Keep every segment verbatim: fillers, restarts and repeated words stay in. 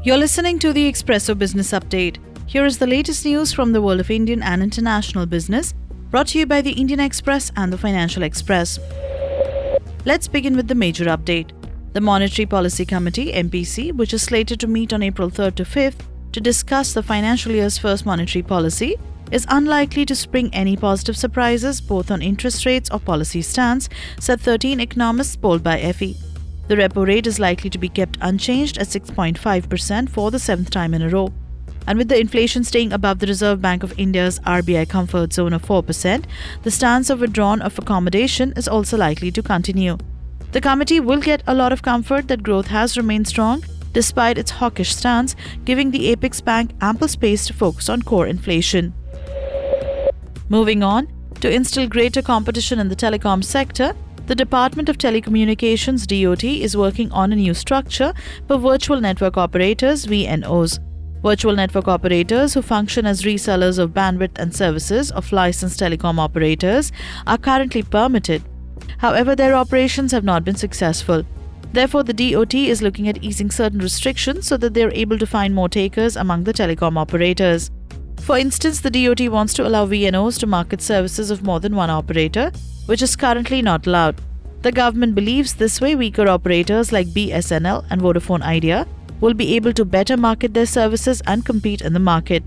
You're listening to the Expresso Business Update. Here is the latest news from the world of Indian and international business, brought to you by the Indian Express and the Financial Express. Let's begin with the major update. The Monetary Policy Committee, M P C, which is slated to meet on April third to fifth to discuss the financial year's first monetary policy, is unlikely to spring any positive surprises both on interest rates or policy stance, said thirteen economists polled by F E. The repo rate is likely to be kept unchanged at six point five percent for the seventh time in a row. And with the inflation staying above the Reserve Bank of India's R B I comfort zone of four percent, the stance of withdrawal of accommodation is also likely to continue. The committee will get a lot of comfort that growth has remained strong despite its hawkish stance, giving the Apex Bank ample space to focus on core inflation. Moving on, to instill greater competition in the telecom sector, the Department of Telecommunications D O T is working on a new structure for virtual network operators V N Os. Virtual network operators who function as resellers of bandwidth and services of licensed telecom operators are currently permitted. However, their operations have not been successful. Therefore, the D O T is looking at easing certain restrictions so that they are able to find more takers among the telecom operators. For instance, the D O T wants to allow V N Os to market services of more than one operator, which is currently not allowed. The government believes this way weaker operators like B S N L and Vodafone Idea will be able to better market their services and compete in the market.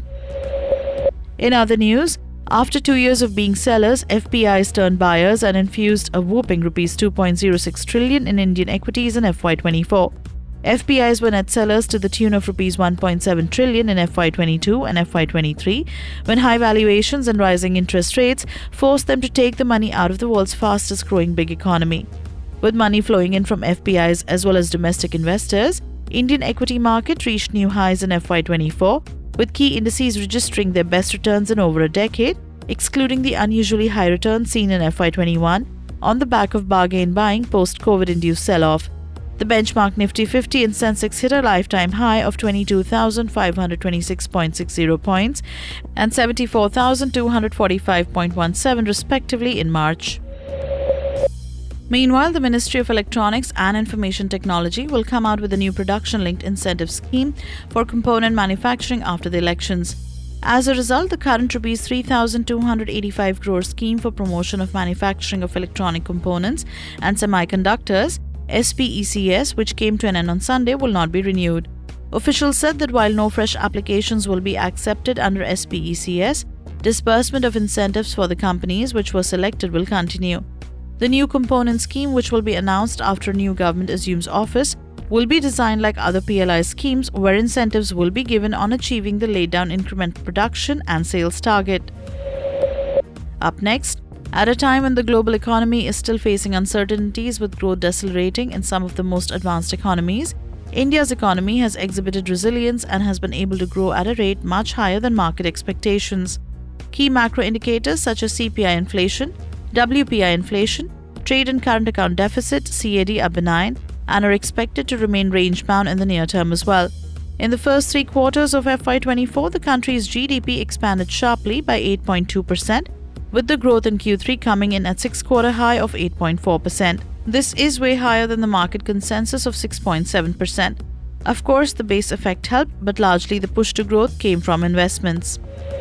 In other news, after two years of being sellers, F P Is turned buyers and infused a whopping rupees two point zero six trillion in Indian equities in F Y twenty-four. F P Is were net sellers to the tune of rupees one point seven trillion in F Y twenty-two and F Y twenty-three, when high valuations and rising interest rates forced them to take the money out of the world's fastest growing big economy. With money flowing in from F P Is as well as domestic investors, Indian equity market reached new highs in F Y twenty-four, with key indices registering their best returns in over a decade, excluding the unusually high returns seen in F Y twenty-one on the back of bargain buying post-COVID-induced sell-off. The benchmark Nifty fifty and Sensex hit a lifetime high of twenty-two thousand five hundred twenty-six point six zero points and seventy-four thousand two hundred forty-five point one seven respectively in March. Meanwhile, the Ministry of Electronics and Information Technology will come out with a new production-linked incentive scheme for component manufacturing after the elections. As a result, the current rupees three thousand two hundred eighty-five crore scheme for promotion of manufacturing of electronic components and semiconductors, S P E C S, which came to an end on Sunday, will not be renewed. Officials said that while no fresh applications will be accepted under S P E C S, disbursement of incentives for the companies which were selected will continue. The new component scheme, which will be announced after a new government assumes office, will be designed like other P L I schemes where incentives will be given on achieving the laid down incremental production and sales target. Up next, at a time when the global economy is still facing uncertainties with growth decelerating in some of the most advanced economies, India's economy has exhibited resilience and has been able to grow at a rate much higher than market expectations. Key macro indicators such as C P I inflation, W P I inflation, trade and current account deficit C A D are benign and are expected to remain range-bound in the near term as well. In the first three quarters of F Y twenty-four, the country's G D P expanded sharply by eight point two percent, with the growth in Q three coming in at six-quarter high of eight point four percent. This is way higher than the market consensus of six point seven percent. Of course, the base effect helped, but largely the push to growth came from investments.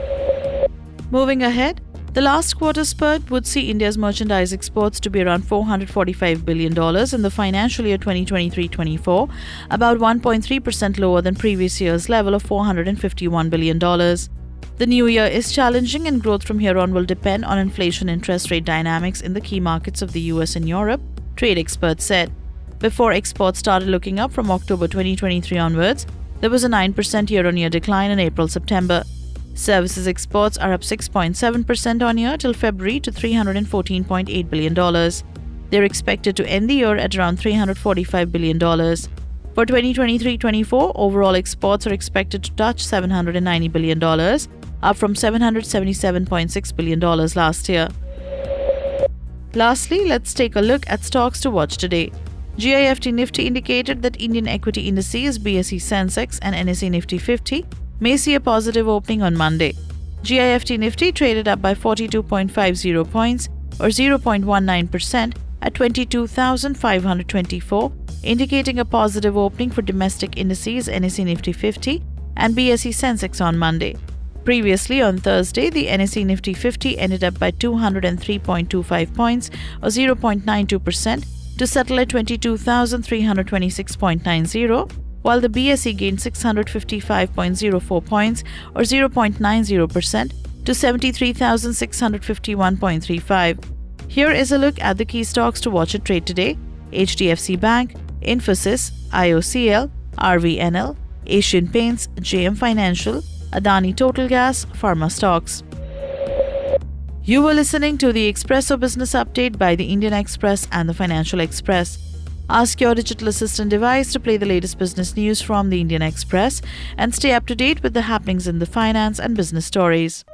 Moving ahead, the last quarter spurt would see India's merchandise exports to be around four hundred forty-five billion dollars in the financial year twenty twenty-three twenty-four, about one point three percent lower than previous year's level of four hundred fifty-one billion dollars. The new year is challenging and growth from here on will depend on inflation interest rate dynamics in the key markets of the U S and Europe, trade experts said. Before exports started looking up from October twenty twenty-three onwards, there was a nine percent year-on-year decline in April-September. Services exports are up six point seven percent on year till February to three hundred fourteen point eight billion dollars. They are expected to end the year at around three hundred forty-five billion dollars. For twenty twenty-three twenty-four, overall exports are expected to touch seven hundred ninety billion dollars, up from seven hundred seventy-seven point six billion dollars last year. Lastly, let's take a look at stocks to watch today. G I F T Nifty indicated that Indian equity indices B S E Sensex and N S E Nifty fifty may see a positive opening on Monday. G I F T Nifty traded up by forty-two point five zero points or zero point one nine percent at twenty-two thousand five hundred twenty-four, indicating a positive opening for domestic indices N S E Nifty fifty and B S E Sensex on Monday. Previously, on Thursday, the N S E Nifty fifty ended up by two hundred three point two five points or zero point nine two percent to settle at twenty-two thousand three hundred twenty-six point nine zero, while the B S E gained six hundred fifty-five point zero four points or zero point nine zero percent to seventy-three thousand six hundred fifty-one point three five. Here is a look at the key stocks to watch and trade today: H D F C Bank, Infosys, I O C L, R V N L, Asian Paints, J M Financial, Adani Total Gas, Pharma stocks. You were listening to the Expresso Business Update by the Indian Express and the Financial Express. Ask your digital assistant device to play the latest business news from the Indian Express and stay up to date with the happenings in the finance and business stories.